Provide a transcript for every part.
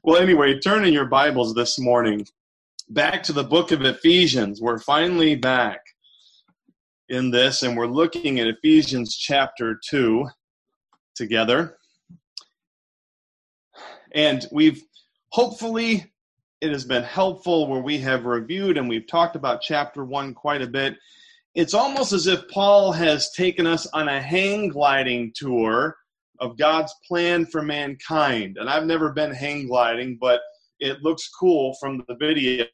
Well, anyway, turn in your Bibles this morning back to the book of Ephesians. We're finally back in this, and we're looking at Ephesians chapter 2 together. And hopefully, it has been helpful where we have reviewed and we've talked about chapter 1 quite a bit. It's almost as if Paul has taken us on a hang gliding tour of God's plan for mankind. And I've never been hang gliding, but it looks cool from the video.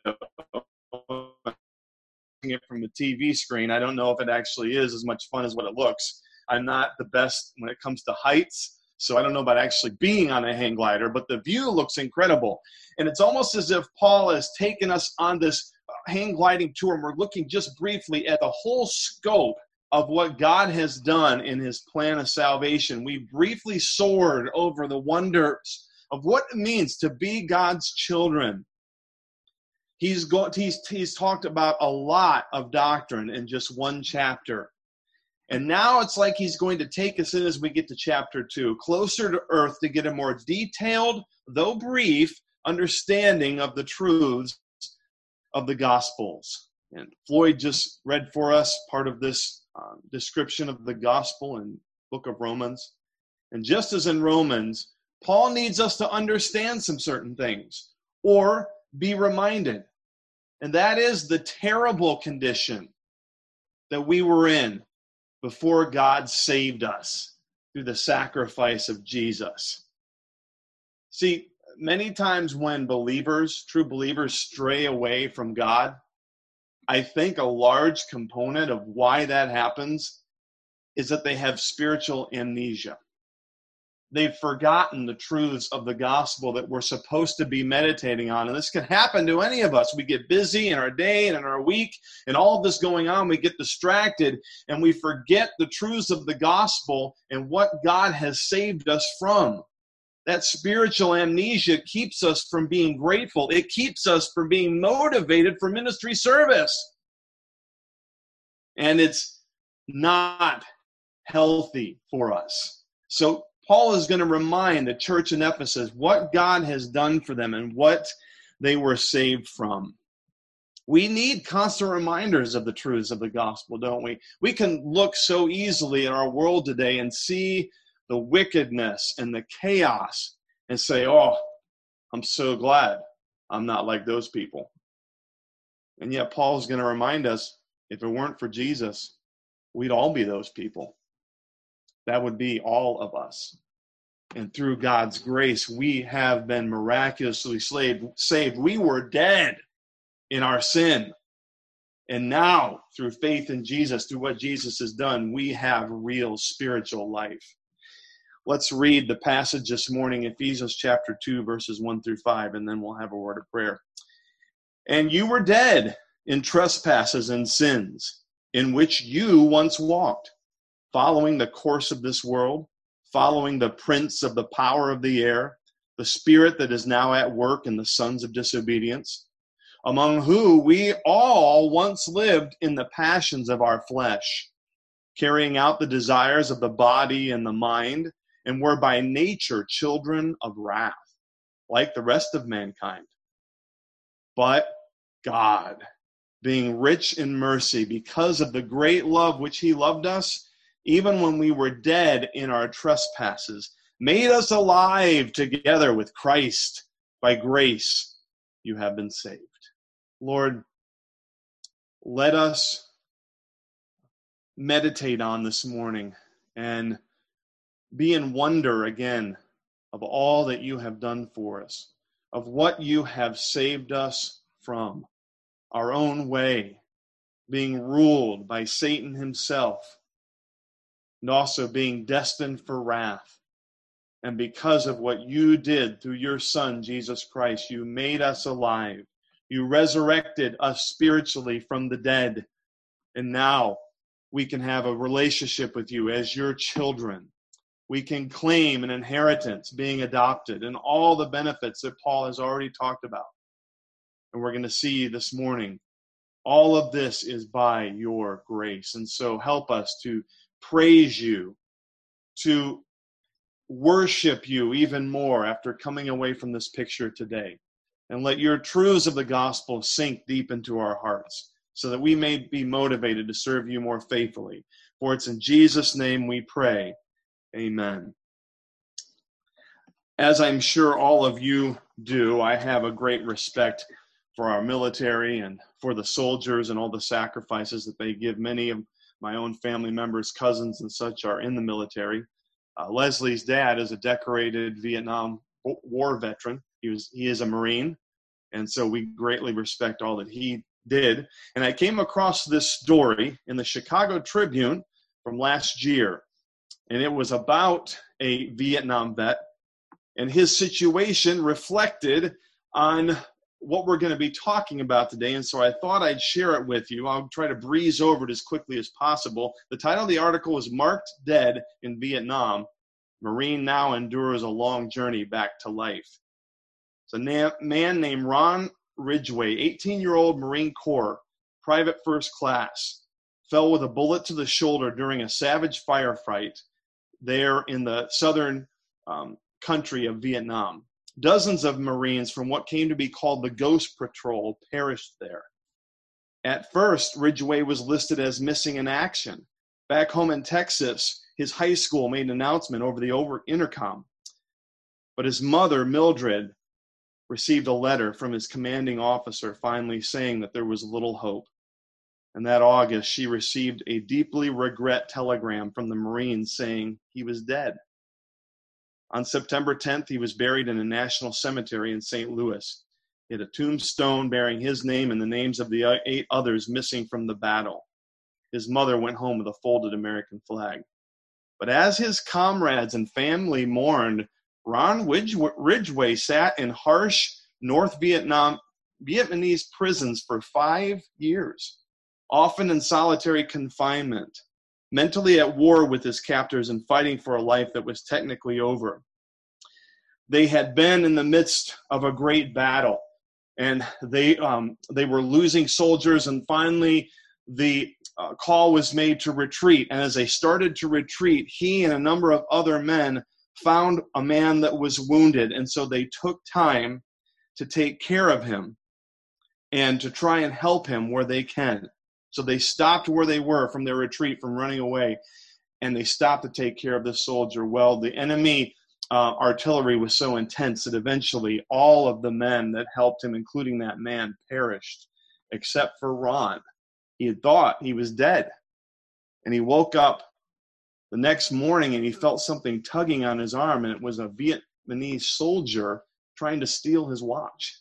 It from the TV screen. I don't know if it actually is as much fun as what it looks. I'm not the best when it comes to heights, so I don't know about actually being on a hang glider, but the view looks incredible. And it's almost as if Paul has taken us on this hang gliding tour, and we're looking just briefly at the whole scope of what God has done in his plan of salvation. We briefly soared over the wonders of what it means to be God's children. He's talked about a lot of doctrine in just one chapter. And now it's like he's going to take us in as we get to chapter 2, closer to earth, to get a more detailed, though brief, understanding of the truths of the Gospels. And Floyd just read for us part of this description of the gospel in the book of Romans. And just as in Romans, Paul needs us to understand some certain things or be reminded. And that is the terrible condition that we were in before God saved us through the sacrifice of Jesus. See, many times when true believers, stray away from God, I think a large component of why that happens is that they have spiritual amnesia. They've forgotten the truths of the gospel that we're supposed to be meditating on. And this can happen to any of us. We get busy in our day and in our week, and all of this going on, we get distracted, and we forget the truths of the gospel and what God has saved us from. That spiritual amnesia keeps us from being grateful. It keeps us from being motivated for ministry service. And it's not healthy for us. So Paul is going to remind the church in Ephesus what God has done for them and what they were saved from. We need constant reminders of the truths of the gospel, don't we? We can look so easily in our world today and see the wickedness and the chaos and say, oh, I'm so glad I'm not like those people. And yet Paul's going to remind us, if it weren't for Jesus, we'd all be those people. That would be all of us. And through God's grace, we have been miraculously saved. We were dead in our sin. And now, through faith in Jesus, through what Jesus has done, we have real spiritual life. Let's read the passage this morning, Ephesians chapter 2, verses 1 through 5, and then we'll have a word of prayer. And you were dead in trespasses and sins, in which you once walked, following the course of this world, following the prince of the power of the air, the spirit that is now at work in the sons of disobedience, among whom we all once lived in the passions of our flesh, carrying out the desires of the body and the mind, and were by nature children of wrath, like the rest of mankind. But God, being rich in mercy, because of the great love which he loved us, even when we were dead in our trespasses, made us alive together with Christ. By grace you have been saved. Lord, let us meditate on this morning and be in wonder again of all that you have done for us, of what you have saved us from, our own way, being ruled by Satan himself, and also being destined for wrath. And because of what you did through your Son, Jesus Christ, you made us alive. You resurrected us spiritually from the dead. And now we can have a relationship with you as your children. We can claim an inheritance, being adopted, and all the benefits that Paul has already talked about. And we're going to see this morning, all of this is by your grace. And so help us to praise you, to worship you even more after coming away from this picture today. And let your truths of the gospel sink deep into our hearts so that we may be motivated to serve you more faithfully. For it's in Jesus' name we pray. Amen. As I'm sure all of you do, I have a great respect for our military and for the soldiers and all the sacrifices that they give. Many of my own family members, cousins, and such are in the military. Leslie's dad is a decorated Vietnam War veteran. He is a Marine, and so we greatly respect all that he did. And I came across this story in the Chicago Tribune from last year, and it was about a Vietnam vet, and his situation reflected on what we're going to be talking about today, and so I thought I'd share it with you. I'll try to breeze over it as quickly as possible. The title of the article is Marked Dead in Vietnam. Marine now endures a long journey back to life. It's a man named Ron Ridgway, 18-year-old Marine Corps, private first class, fell with a bullet to the shoulder during a savage firefight there in the southern country of Vietnam. Dozens of Marines from what came to be called the Ghost Patrol perished there. At first, Ridgway was listed as missing in action. Back home in Texas, his high school made an announcement over the intercom. But his mother, Mildred, received a letter from his commanding officer finally saying that there was little hope. And that August, she received a deeply regret telegram from the Marines saying he was dead. On September 10th, he was buried in a national cemetery in St. Louis. He had a tombstone bearing his name and the names of the 8 others missing from the battle. His mother went home with a folded American flag. But as his comrades and family mourned, Ron Ridgway sat in harsh North Vietnamese prisons for 5 years, often in solitary confinement, mentally at war with his captors and fighting for a life that was technically over. They had been in the midst of a great battle, and they were losing soldiers, and finally the call was made to retreat. And as they started to retreat, he and a number of other men found a man that was wounded, and so they took time to take care of him and to try and help him where they can. So they stopped where they were from their retreat, from running away, and they stopped to take care of the soldier. Well, the enemy artillery was so intense that eventually all of the men that helped him, including that man, perished, except for Ron. He had thought he was dead, and he woke up the next morning and he felt something tugging on his arm, and it was a Vietnamese soldier trying to steal his watch.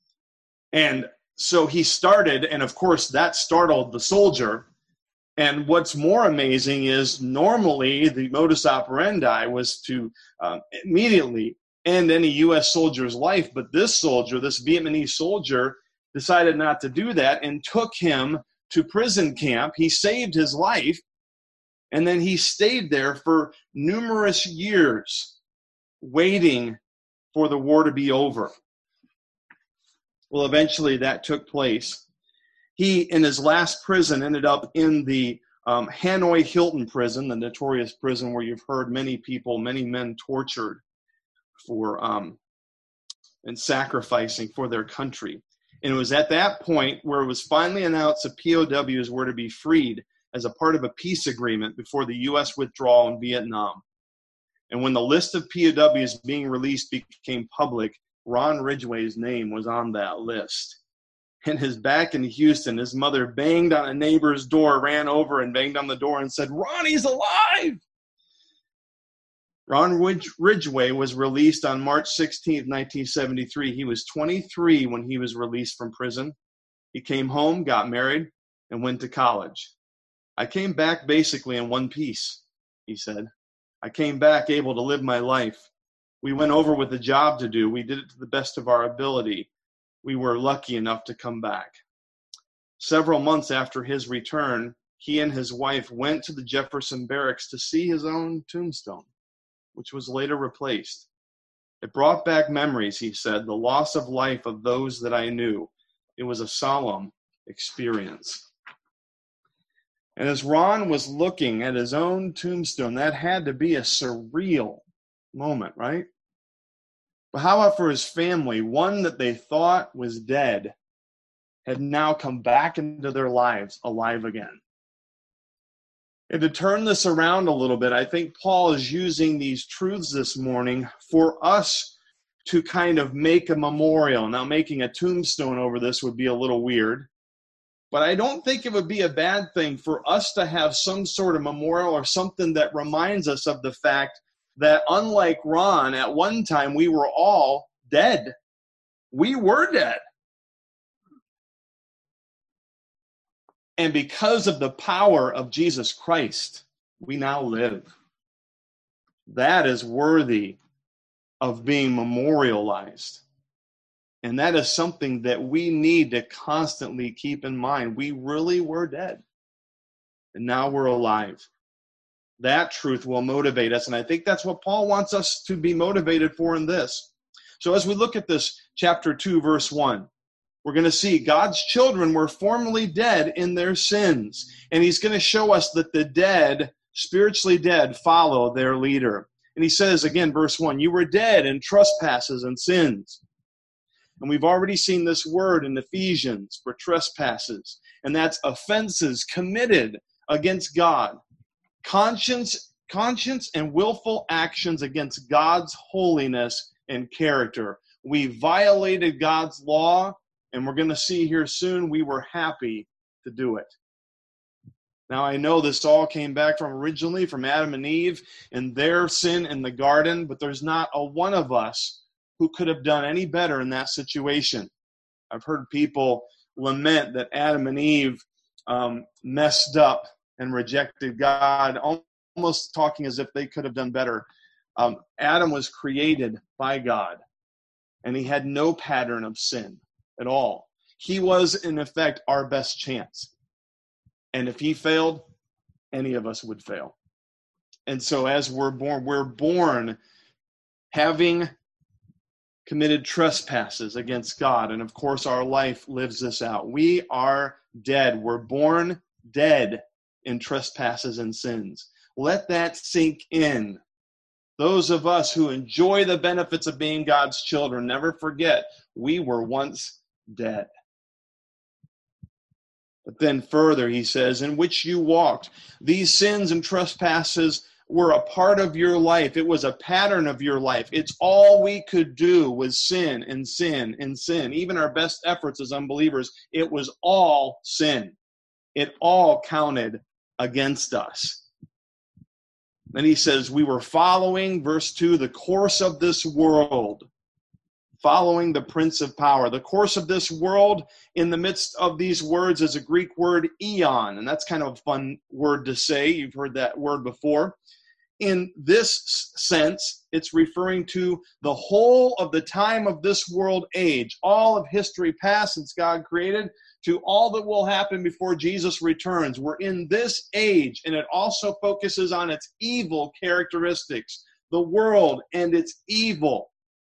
And so he started, and of course that startled the soldier. And what's more amazing is normally the modus operandi was to immediately end any U.S. soldier's life, but this soldier, this Vietnamese soldier, decided not to do that and took him to prison camp. He saved his life, and then he stayed there for numerous years, waiting for the war to be over. Well, eventually that took place. He, in his last prison, ended up in the Hanoi Hilton prison, the notorious prison where you've heard many people, many men tortured for and sacrificing for their country. And it was at that point where it was finally announced that POWs were to be freed as a part of a peace agreement before the U.S. withdrawal in Vietnam. And when the list of POWs being released became public, Ron Ridgway's name was on that list. And his back in Houston, his mother banged on a neighbor's door, ran over and banged on the door and said, "Ronnie's alive!" Ron Ridgway was released on March 16, 1973. He was 23 when he was released from prison. He came home, got married, and went to college. "I came back basically in one piece," he said. "I came back able to live my life. We went over with a job to do. We did it to the best of our ability. We were lucky enough to come back." Several months after his return, he and his wife went to the Jefferson Barracks to see his own tombstone, which was later replaced. "It brought back memories," he said, "the loss of life of those that I knew. It was a solemn experience." And as Ron was looking at his own tombstone, that had to be a surreal moment, right? But how about for his family? One that they thought was dead had now come back into their lives alive again. And to turn this around a little bit, I think Paul is using these truths this morning for us to kind of make a memorial. Now, making a tombstone over this would be a little weird, but I don't think it would be a bad thing for us to have some sort of memorial or something that reminds us of the fact that unlike Ron, at one time we were all dead. We were dead. And because of the power of Jesus Christ, we now live. That is worthy of being memorialized. And that is something that we need to constantly keep in mind. We really were dead. And now we're alive. That truth will motivate us. And I think that's what Paul wants us to be motivated for in this. So as we look at this chapter 2, verse 1, we're going to see God's children were formerly dead in their sins. And he's going to show us that the dead, spiritually dead, follow their leader. And he says, again, verse 1, you were dead in trespasses and sins. And we've already seen this word in Ephesians for trespasses. And that's offenses committed against God. Conscience and willful actions against God's holiness and character. We violated God's law. And we're going to see here soon, we were happy to do it. Now, I know this all came back originally from Adam and Eve and their sin in the garden, but there's not a one of us who could have done any better in that situation. I've heard people lament that Adam and Eve messed up and rejected God, almost talking as if they could have done better. Adam was created by God, and he had no pattern of sin at all. He was, in effect, our best chance. And if he failed, any of us would fail. And so as we're born having committed trespasses against God. And of course, our life lives this out. We are dead. We're born dead in trespasses and sins. Let that sink in. Those of us who enjoy the benefits of being God's children, never forget, we were once dead. But then further, he says, in which you walked. These sins and trespasses were a part of your life. It was a pattern of your life. It's all we could do was sin and sin and sin. Even our best efforts as unbelievers, it was all sin. It all counted against us. Then he says, we were following, verse 2, the course of this world. Following the prince of power. The course of this world, in the midst of these words, is a Greek word, eon. And that's kind of a fun word to say. You've heard that word before. In this sense, it's referring to the whole of the time of this world age. All of history past since God created to all that will happen before Jesus returns. We're in this age, and it also focuses on its evil characteristics. The world and its evil.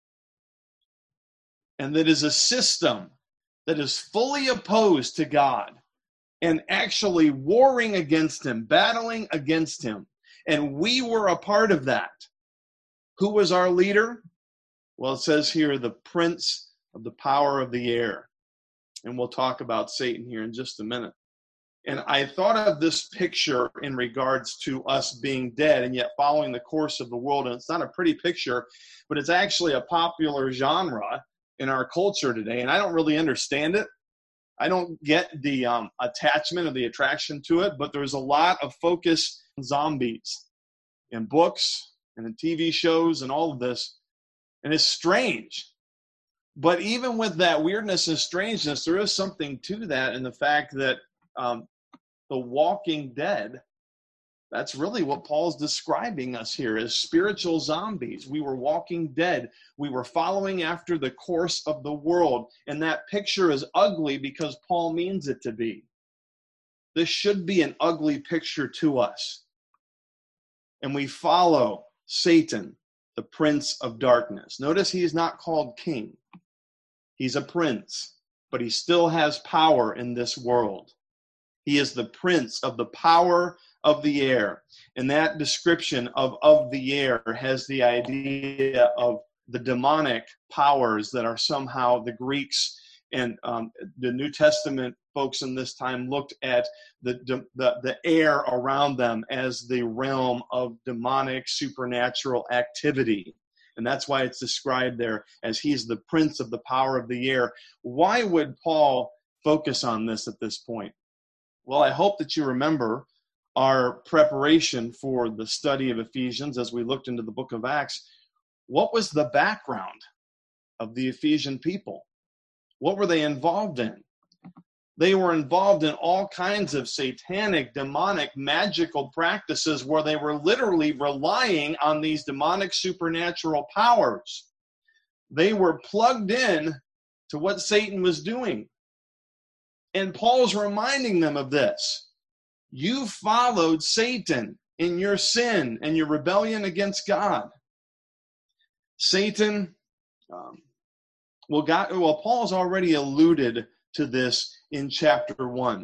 And that is a system that is fully opposed to God and actually warring against him, battling against him. And we were a part of that. Who was our leader? Well, it says here, the prince of the power of the air. And we'll talk about Satan here in just a minute. And I thought of this picture in regards to us being dead and yet following the course of the world. And it's not a pretty picture, but it's actually a popular genre in our culture today, and I don't really understand it. I don't get the attachment or the attraction to it, but there's a lot of focus on zombies in books and in TV shows and all of this, and it's strange. But even with that weirdness and strangeness, there is something to that in the fact that the walking dead, that's really what Paul's describing us here as spiritual zombies. We were walking dead. We were following after the course of the world. And that picture is ugly because Paul means it to be. This should be an ugly picture to us. And we follow Satan, the prince of darkness. Notice he is not called king. He's a prince, but he still has power in this world. He is the prince of the power of the air. And that description of the air has the idea of the demonic powers that are somehow the Greeks and the New Testament folks in this time looked at the air around them as the realm of demonic supernatural activity. And that's why it's described there as he's the prince of the power of the air. Why would Paul focus on this at this point? Well, I hope that you remember our preparation for the study of Ephesians as we looked into the book of Acts. What was the background of the Ephesian people? What were they involved in? They were involved in all kinds of satanic, demonic, magical practices where they were literally relying on these demonic supernatural powers. They were plugged in to what Satan was doing. And Paul's reminding them of this. You followed Satan in your sin and your rebellion against God. Satan, Paul's already alluded to this in chapter 1.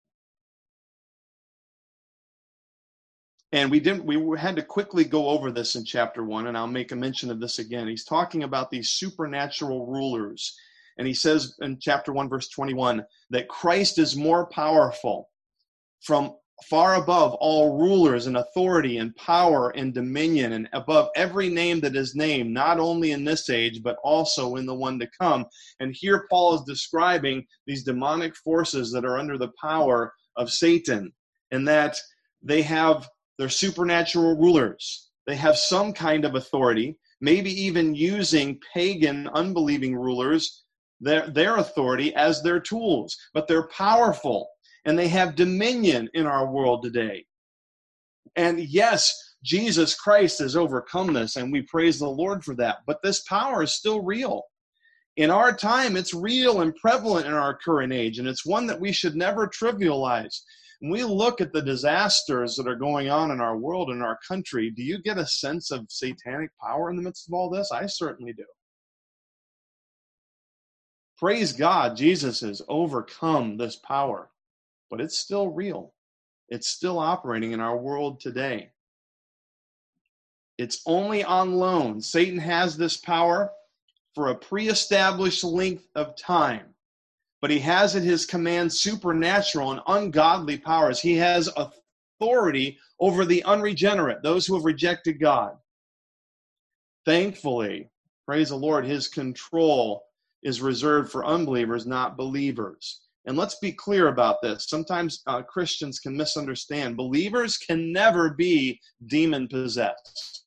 And we had to quickly go over this in chapter 1, and I'll make a mention of this again. He's talking about these supernatural rulers. And he says in chapter 1, verse 21, that Christ is more powerful from far above all rulers and authority and power and dominion and above every name that is named, not only in this age, but also in the one to come. And here Paul is describing these demonic forces that are under the power of Satan, and that they're supernatural rulers. They have some kind of authority, maybe even using pagan, unbelieving rulers, their authority as their tools, but they're powerful. And they have dominion in our world today. And yes, Jesus Christ has overcome this, and we praise the Lord for that. But this power is still real. In our time, it's real and prevalent in our current age, and it's one that we should never trivialize. When we look at the disasters that are going on in our world and our country, do you get a sense of satanic power in the midst of all this? I certainly do. Praise God, Jesus has overcome this power. But it's still real. It's still operating in our world today. It's only on loan. Satan has this power for a pre-established length of time. But he has at his command supernatural and ungodly powers. He has authority over the unregenerate, those who have rejected God. Thankfully, praise the Lord, his control is reserved for unbelievers, not believers. And let's be clear about this. Sometimes Christians can misunderstand. Believers can never be demon-possessed.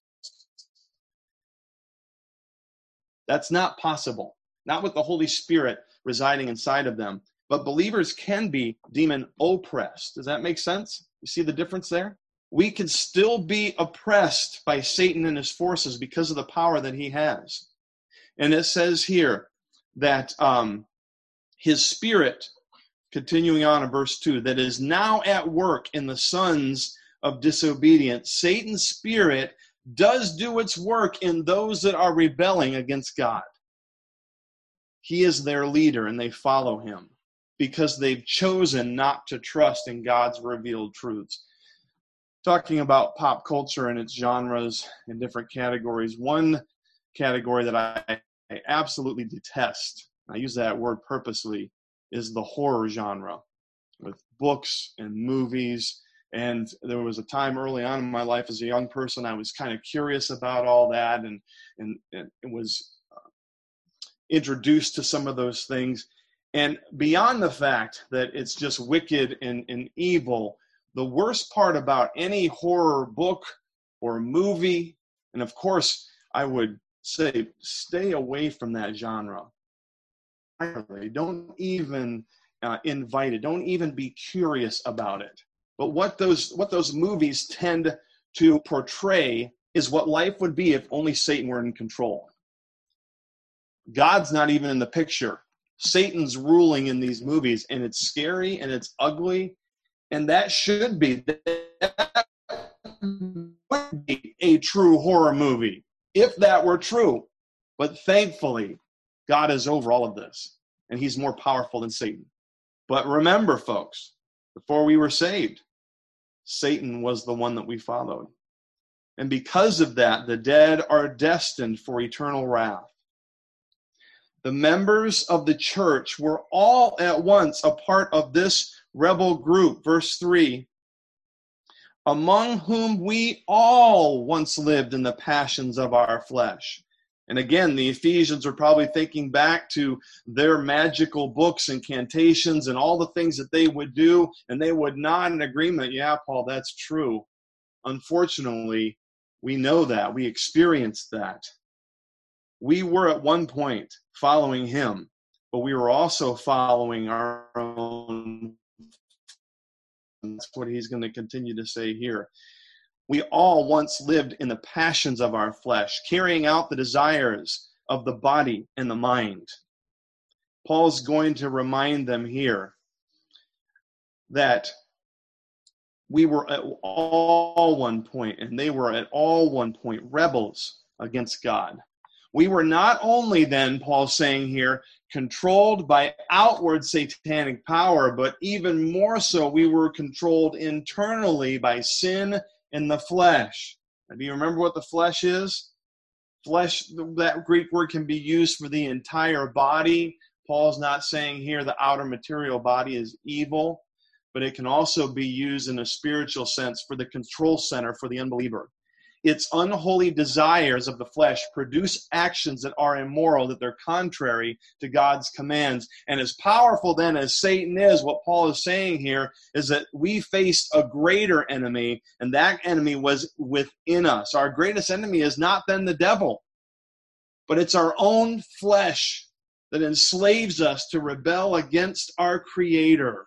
That's not possible. Not with the Holy Spirit residing inside of them. But believers can be demon-oppressed. Does that make sense? You see the difference there? We can still be oppressed by Satan and his forces because of the power that he has. And it says here that his spirit, continuing on in verse 2, that is now at work in the sons of disobedience. Satan's spirit does do its work in those that are rebelling against God. He is their leader, and they follow him because they've chosen not to trust in God's revealed truths. Talking about pop culture and its genres and different categories, one category that I absolutely detest, I use that word purposely, is the horror genre with books and movies. And there was a time early on in my life as a young person, I was kind of curious about all that and it was introduced to some of those things. And beyond the fact that it's just wicked and evil, the worst part about any horror book or movie, and of course I would say stay away from that genre. Don't even invite it. Don't even be curious about it. But what those movies tend to portray is what life would be if only Satan were in control. God's not even in the picture. Satan's ruling in these movies, and it's scary and it's ugly, and that should be a true horror movie if that were true. But thankfully, God is over all of this, and he's more powerful than Satan. But remember, folks, before we were saved, Satan was the one that we followed. And because of that, the dead are destined for eternal wrath. The members of the church were all at once a part of this rebel group. Verse 3, among whom we all once lived in the passions of our flesh. And again, the Ephesians are probably thinking back to their magical books, incantations, and all the things that they would do, and they would nod in agreement. Yeah, Paul, that's true. Unfortunately, we know that. We experienced that. We were at one point following him, but we were also following our own. That's what he's going to continue to say here. We all once lived in the passions of our flesh, carrying out the desires of the body and the mind. Paul's going to remind them here that we were at all one point, and they were at all one point rebels against God. We were not only then, Paul's saying here, controlled by outward satanic power, but even more so, we were controlled internally by sin in the flesh. And do you remember what the flesh is? Flesh, that Greek word can be used for the entire body. Paul's not saying here the outer material body is evil, but it can also be used in a spiritual sense for the control center for the unbeliever. Its unholy desires of the flesh produce actions that are immoral, that they're contrary to God's commands. And as powerful then as Satan is, what Paul is saying here is that we faced a greater enemy, and that enemy was within us. Our greatest enemy is not then the devil, but it's our own flesh that enslaves us to rebel against our Creator.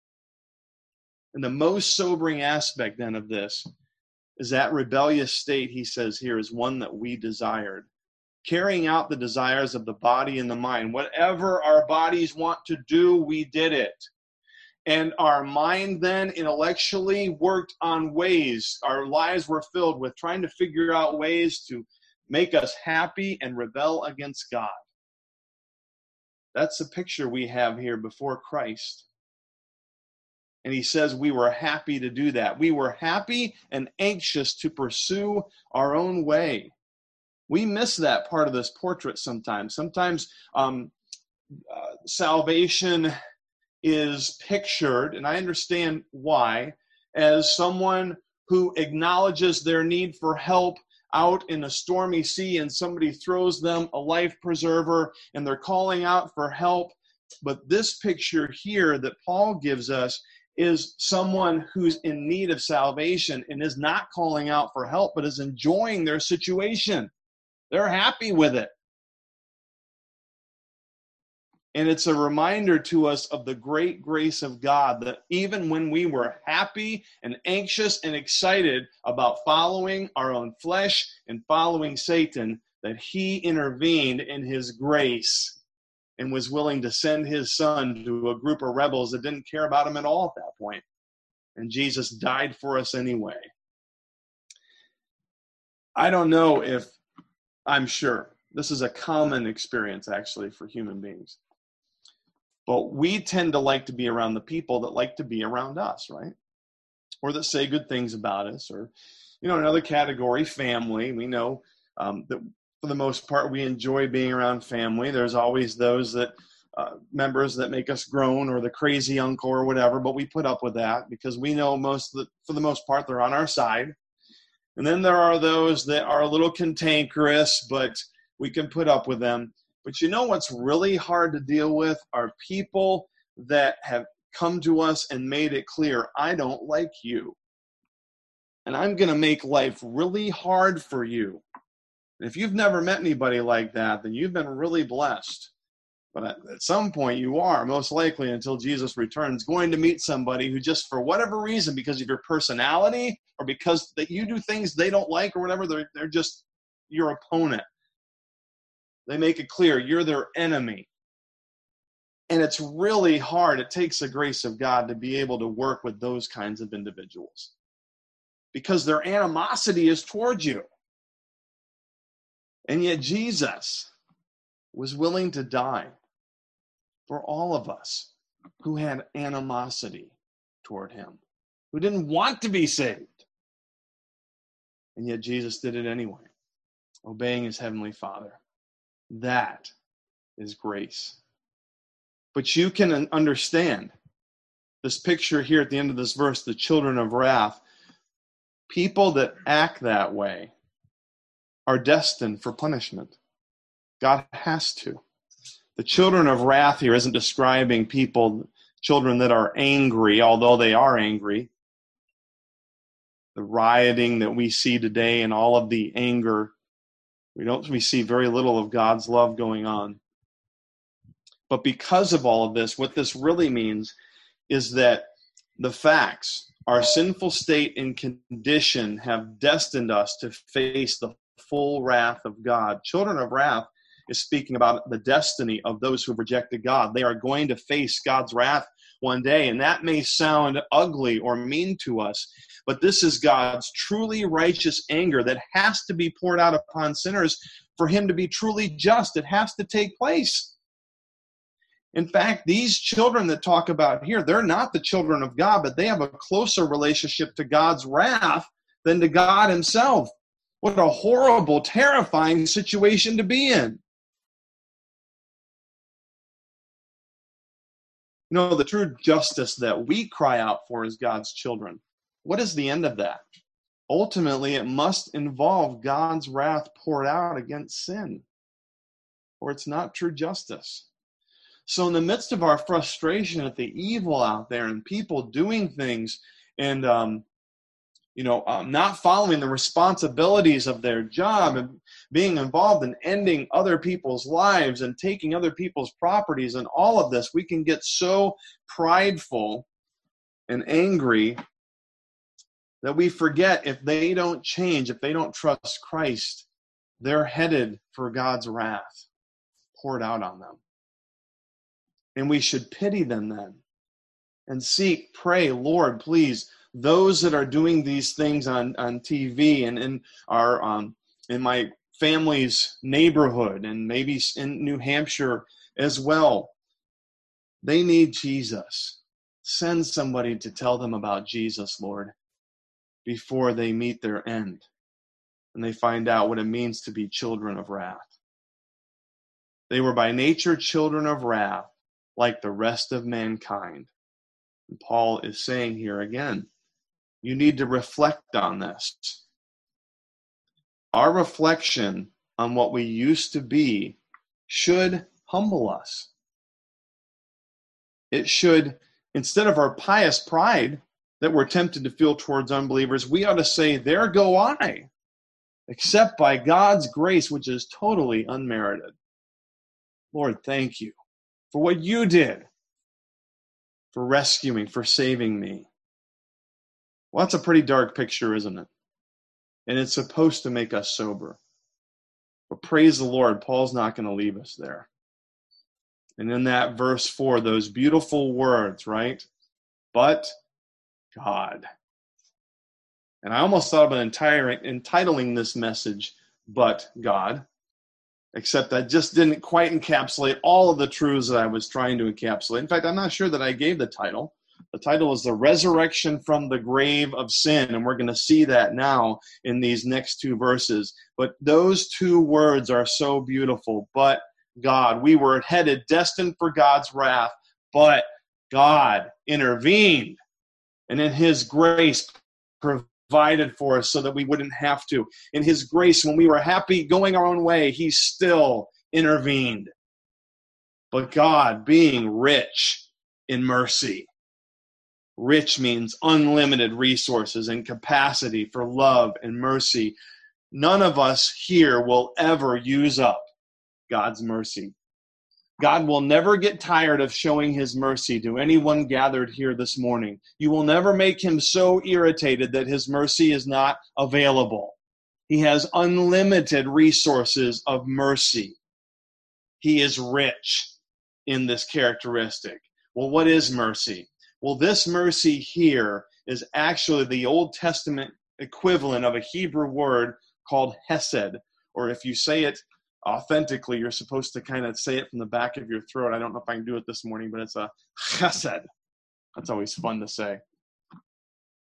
And the most sobering aspect then of this is that rebellious state, he says here, is one that we desired. Carrying out the desires of the body and the mind. Whatever our bodies want to do, we did it. And our mind then intellectually worked on ways. Our lives were filled with trying to figure out ways to make us happy and rebel against God. That's the picture we have here before Christ. And he says we were happy to do that. We were happy and anxious to pursue our own way. We miss that part of this portrait sometimes. Sometimes salvation is pictured, and I understand why, as someone who acknowledges their need for help out in a stormy sea, and somebody throws them a life preserver, and they're calling out for help. But this picture here that Paul gives us is someone who's in need of salvation and is not calling out for help, but is enjoying their situation. They're happy with it. And it's a reminder to us of the great grace of God that even when we were happy and anxious and excited about following our own flesh and following Satan, that he intervened in his grace and was willing to send his son to a group of rebels that didn't care about him at all at that point. And Jesus died for us anyway. I don't know if, I'm sure, this is a common experience actually for human beings. But we tend to like to be around the people that like to be around us, right? Or that say good things about us. Or, another category, family. We know that for the most part, we enjoy being around family. There's always those that members that make us groan, or the crazy uncle or whatever, but we put up with that because we know for the most part, they're on our side. And then there are those that are a little cantankerous, but we can put up with them. But you know what's really hard to deal with are people that have come to us and made it clear, I don't like you. And I'm going to make life really hard for you. And if you've never met anybody like that, then you've been really blessed. But at some point you are, most likely until Jesus returns, going to meet somebody who just for whatever reason, because of your personality or because that you do things they don't like or whatever, they're just your opponent. They make it clear you're their enemy. And it's really hard. It takes the grace of God to be able to work with those kinds of individuals because their animosity is towards you. And yet Jesus was willing to die for all of us who had animosity toward him. who didn't want to be saved. And yet Jesus did it anyway, obeying his heavenly Father. That is grace. But you can understand this picture here at the end of this verse, the children of wrath. People that act that way are destined for punishment. God has to. The children of wrath here isn't describing children that are angry, although they are angry. The rioting that we see today and all of the anger, we see very little of God's love going on. But because of all of this, what this really means is that the facts, our sinful state and condition, have destined us to face the full wrath of God. Children of wrath is speaking about the destiny of those who have rejected God. They are going to face God's wrath one day, and that may sound ugly or mean to us, but this is God's truly righteous anger that has to be poured out upon sinners for him to be truly just. It has to take place. In fact, these children that talk about here, they're not the children of God, but they have a closer relationship to God's wrath than to God himself. What a horrible, terrifying situation to be in. You know, the true justice that we cry out for as God's children, what is the end of that? Ultimately, it must involve God's wrath poured out against sin, or it's not true justice. So in the midst of our frustration at the evil out there and people doing things and not following the responsibilities of their job and being involved in ending other people's lives and taking other people's properties and all of this, we can get so prideful and angry that we forget if they don't change, if they don't trust Christ, they're headed for God's wrath poured out on them. And we should pity them then and pray, Lord, please, those that are doing these things on TV and in my family's neighborhood and maybe in New Hampshire as well, they need Jesus. Send somebody to tell them about Jesus, Lord, before they meet their end and they find out what it means to be children of wrath. They were by nature children of wrath, like the rest of mankind. And Paul is saying here again, you need to reflect on this. Our reflection on what we used to be should humble us. It should, instead of our pious pride that we're tempted to feel towards unbelievers, we ought to say, there go I, except by God's grace, which is totally unmerited. Lord, thank you for what you did, for rescuing, for saving me. Well, that's a pretty dark picture, isn't it? And it's supposed to make us sober. But praise the Lord, Paul's not going to leave us there. And in that verse 4, those beautiful words, right? But God. And I almost thought about entitling this message, But God, except I just didn't quite encapsulate all of the truths that I was trying to encapsulate. In fact, I'm not sure that I gave the title. The title is The Resurrection from the Grave of Sin, and we're going to see that now in these next two verses. But those two words are so beautiful. But God, we were destined for God's wrath, but God intervened, and in his grace provided for us so that we wouldn't have to. In his grace, when we were happy going our own way, he still intervened. But God, being rich in mercy. Rich means unlimited resources and capacity for love and mercy. None of us here will ever use up God's mercy. God will never get tired of showing his mercy to anyone gathered here this morning. You will never make him so irritated that his mercy is not available. He has unlimited resources of mercy. He is rich in this characteristic. Well, what is mercy? Well, this mercy here is actually the Old Testament equivalent of a Hebrew word called hesed, or if you say it authentically, you're supposed to kind of say it from the back of your throat. I don't know if I can do it this morning, but it's a chesed. That's always fun to say.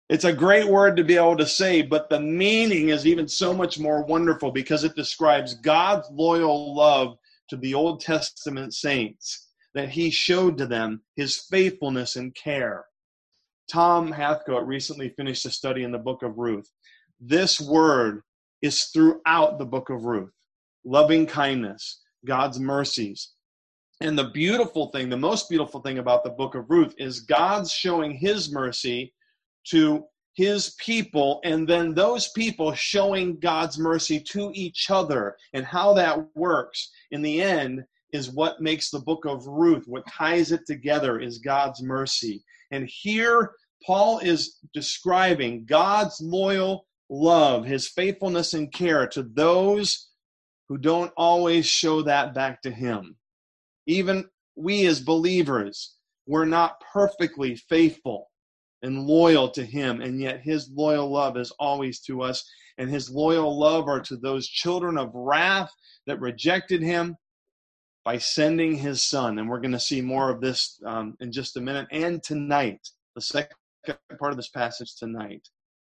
It's a great word to be able to say, but the meaning is even so much more wonderful because it describes God's loyal love to the Old Testament saints, that he showed to them his faithfulness and care. Tom Hathcote recently finished a study in the book of Ruth. This word is throughout the book of Ruth. Loving kindness, God's mercies. And the beautiful thing, the most beautiful thing about the book of Ruth is God's showing his mercy to his people, and then those people showing God's mercy to each other. And how that works in the end is what makes the book of Ruth, what ties it together is God's mercy. And here Paul is describing God's loyal love, his faithfulness and care to those who don't always show that back to him. Even we as believers, we're not perfectly faithful and loyal to him, and yet his loyal love is always to us, and his loyal love are to those children of wrath that rejected him by sending his son. And we're going to see more of this in just a minute, and tonight, the second part of this passage tonight.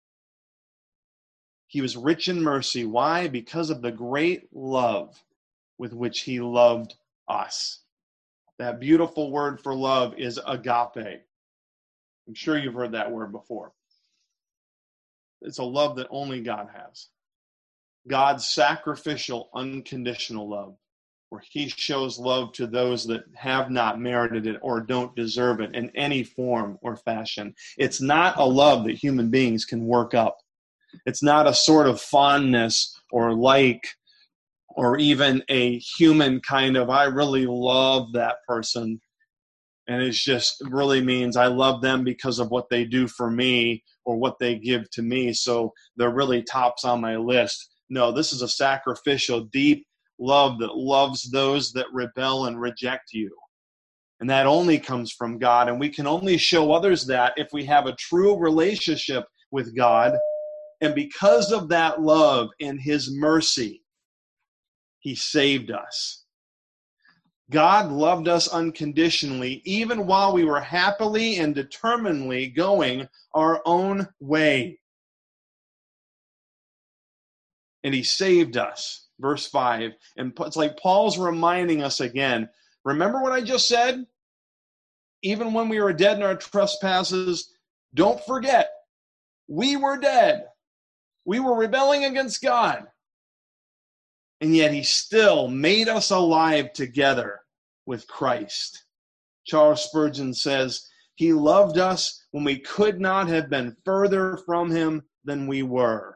He was rich in mercy. Why? Because of the great love with which he loved us. That beautiful word for love is agape. I'm sure you've heard that word before. It's a love that only God has. God's sacrificial, unconditional love, where he shows love to those that have not merited it or don't deserve it in any form or fashion. It's not a love that human beings can work up. It's not a sort of fondness or like, or even a human kind of, I really love that person. And it just really means I love them because of what they do for me or what they give to me. So they're really tops on my list. No, this is a sacrificial, deep love that loves those that rebel and reject you. And that only comes from God. And we can only show others that if we have a true relationship with God. And because of that love and his mercy, he saved us. God loved us unconditionally, even while we were happily and determinedly going our own way. And he saved us. Verse 5. And it's like Paul's reminding us again. Remember what I just said? Even when we were dead in our trespasses, don't forget, we were dead. We were rebelling against God. And yet he still made us alive together with Christ. Charles Spurgeon says, he loved us when we could not have been further from him than we were.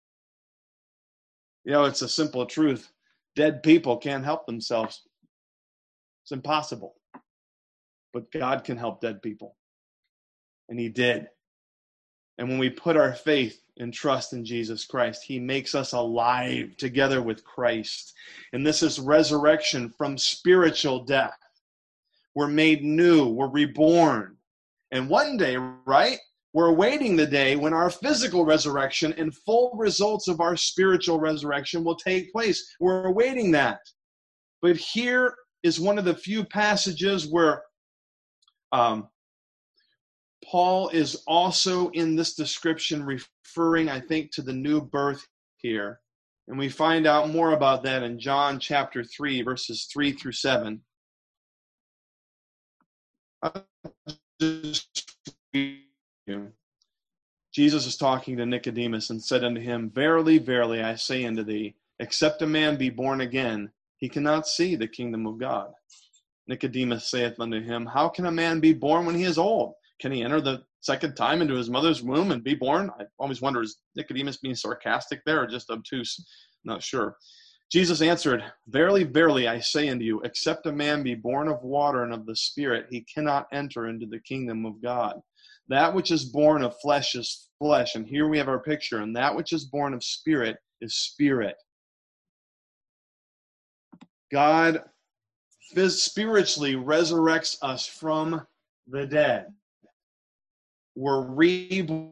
You know, it's a simple truth. Dead people can't help themselves. It's impossible. But God can help dead people. And he did. And when we put our faith and trust in Jesus Christ, he makes us alive together with Christ. And this is resurrection from spiritual death. We're made new. We're reborn. And one day, right, we're awaiting the day when our physical resurrection and full results of our spiritual resurrection will take place. We're awaiting that. But here is one of the few passages where Paul is also in this description referring, I think, to the new birth here. And we find out more about that in John chapter 3, verses 3 through 7. Jesus is talking to Nicodemus and said unto him, Verily, verily, I say unto thee, except a man be born again, he cannot see the kingdom of God. Nicodemus saith unto him, How can a man be born when he is old? Can he enter the second time into his mother's womb and be born? I always wonder, is Nicodemus being sarcastic there or just obtuse? Not sure. Jesus answered, Verily, verily, I say unto you, except a man be born of water and of the Spirit, he cannot enter into the kingdom of God. That which is born of flesh is flesh. And here we have our picture. And that which is born of spirit is spirit. God spiritually resurrects us from the dead. We're reborn.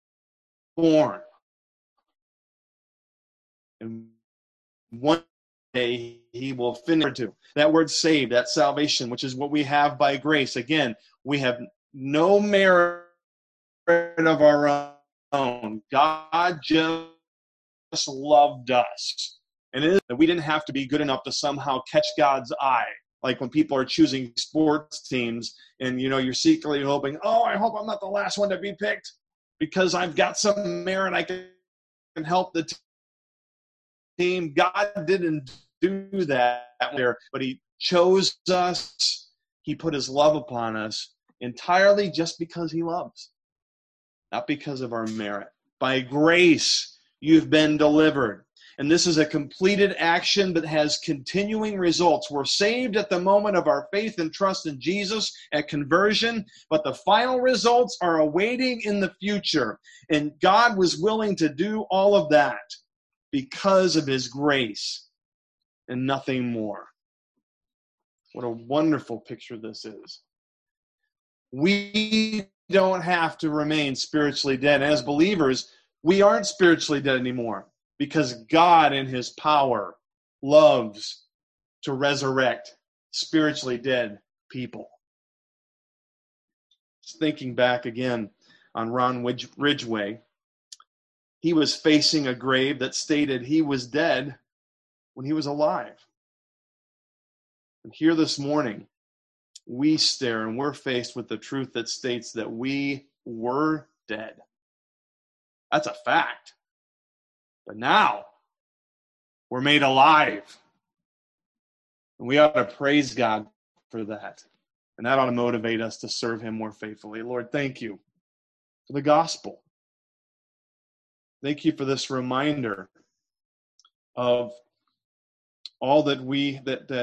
And one day he will finish to. That word saved, that salvation, which is what we have by grace. Again, we have no merit of our God just loved us. And it is that we didn't have to be good enough to somehow catch God's eye. Like when people are choosing sports teams and, you're secretly hoping, oh, I hope I'm not the last one to be picked because I've got some merit I can help the team. God didn't do that there, but he chose us. He put his love upon us entirely just because he loves, not because of our merit. By grace, you've been delivered. And this is a completed action that has continuing results. We're saved at the moment of our faith and trust in Jesus at conversion, but the final results are awaiting in the future. And God was willing to do all of that because of his grace and nothing more. What a wonderful picture this is. We don't have to remain spiritually dead. As believers, we aren't spiritually dead anymore because God in his power loves to resurrect spiritually dead people. Just thinking back again on Ron Ridgway, he was facing a grave that stated he was dead when he was alive. And here this morning, we stare and we're faced with the truth that states that we were dead. That's a fact. But now, we're made alive. And we ought to praise God for that. And that ought to motivate us to serve him more faithfully. Lord, thank you for the gospel. Thank you for this reminder of all that we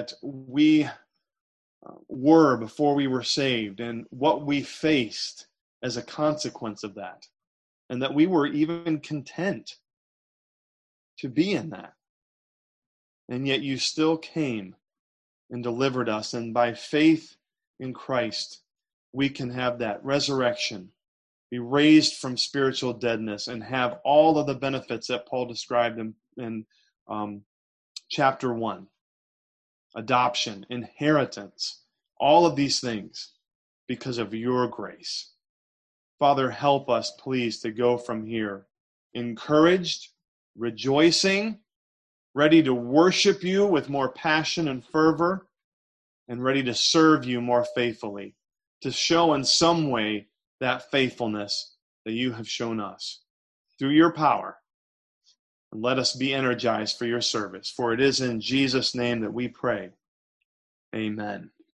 were before we were saved and what we faced as a consequence of that. And that we were even content to be in that. And yet you still came and delivered us. And by faith in Christ, we can have that resurrection, be raised from spiritual deadness, and have all of the benefits that Paul described in chapter 1. Adoption, inheritance, all of these things because of your grace. Father, help us, please, to go from here encouraged, rejoicing, ready to worship you with more passion and fervor, and ready to serve you more faithfully, to show in some way that faithfulness that you have shown us through your power. And let us be energized for your service, for it is in Jesus' name that we pray. Amen.